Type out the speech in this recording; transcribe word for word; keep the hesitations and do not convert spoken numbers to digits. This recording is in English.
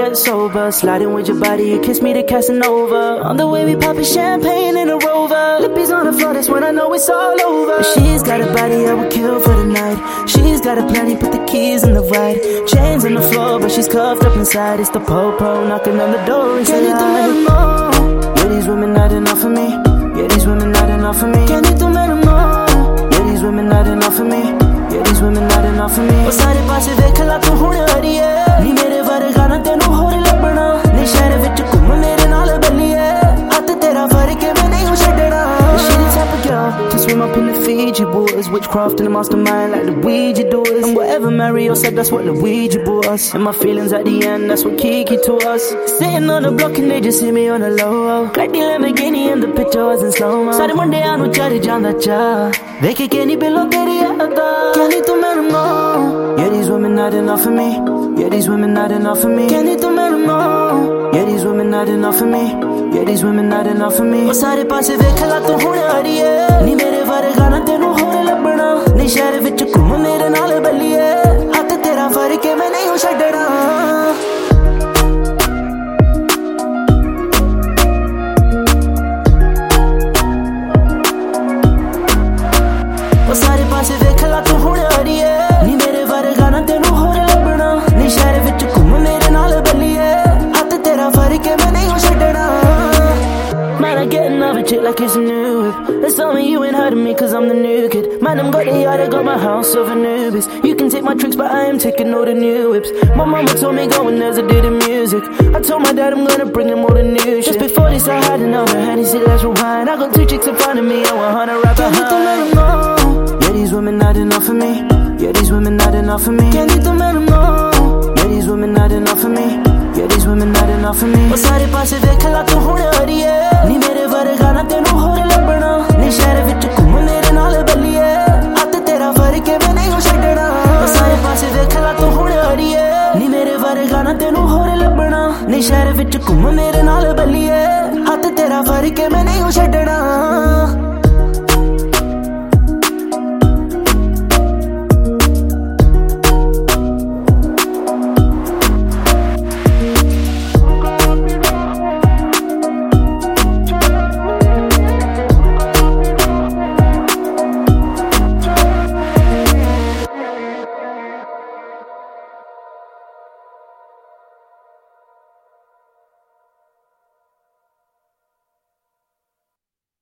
get sober. Sliding with your body, you kiss me to Casanova. On the way we poppin' champagne in a Rover. Lippies on the floor, that's when I know it's all over. She's got a body I would kill for the night. She's got a plenty, put the keys in the ride. Chains on the floor, but she's cuffed up inside. It's the po-po knocking on the door and say hi. Yeah, these women not enough for me. Yeah, these women not enough for me. Can you do me more? Yeah, these women not enough for me. Yeah, these women not enough for me. O sare paase dekh la tu hun hariye. Ni mere varga na tenu hor labna. Ni shehar vich ghum mere naal balliye. At tera fark hai main nahi chhadna. She the type of girl to swim up in the Fiji waters. Witchcraft in the mastermind like the Ouija doors. And whatever Mario said, that's what the Ouija brought us. And my feelings at the end, that's what Kiki taught us. Sitting on the block and they just see me on the low. Got the Lamborghini and the picture was in slow-mo. Sare munde aanu chari janda cha. Dekhe ke nahi below teri ada. Can you do me more? Yeah, these women not enough for me. Yeah, these women not enough for me. Can you do me more? Yeah, these women not enough for me. Yeah, these women not enough for me. O sare paase dekh la tu hun hariye. Ni mere varga na tenu hor labna. Ni shehar vich ghum mere naal balliye. At tera fark hai main nahi chhadna. O sare paase dekh la tu hun hariye. Ni mere varga na tenu hor labna. Ni shehar vich ghum mere naal balliye. At tera fark hai main nahi chhadna. Man, I get another chick like it's a new whip. It's only you ain't heard of me cause I'm the new kid. Man, I'm got the yard, I got my house over Anubis. You can take my tricks but I am taking all the new whips. My mama told me go and as I did the music. I told my dad I'm gonna bring him all the new shit. Just before this I had another Hennessy, let's rewind. I got two chicks in front of me, I want her right behind. Can you do me more? Yeah, these women not enough for me. Yeah, these women not enough for me. Can you do me more? Yeah, these women not enough for me. Yeah, these women not enough for me. O sare paase dekh la tu hun hariye. Ni mere varga na tenu hor labna. Ni shehar vich ghum mere naal balliye. At tera fark hai main nahi chhadna. O sare paase dekh la tu hun hariye. Ni mere varga na tenu hor labna. Ni shehar vich ghum mere naal balliye.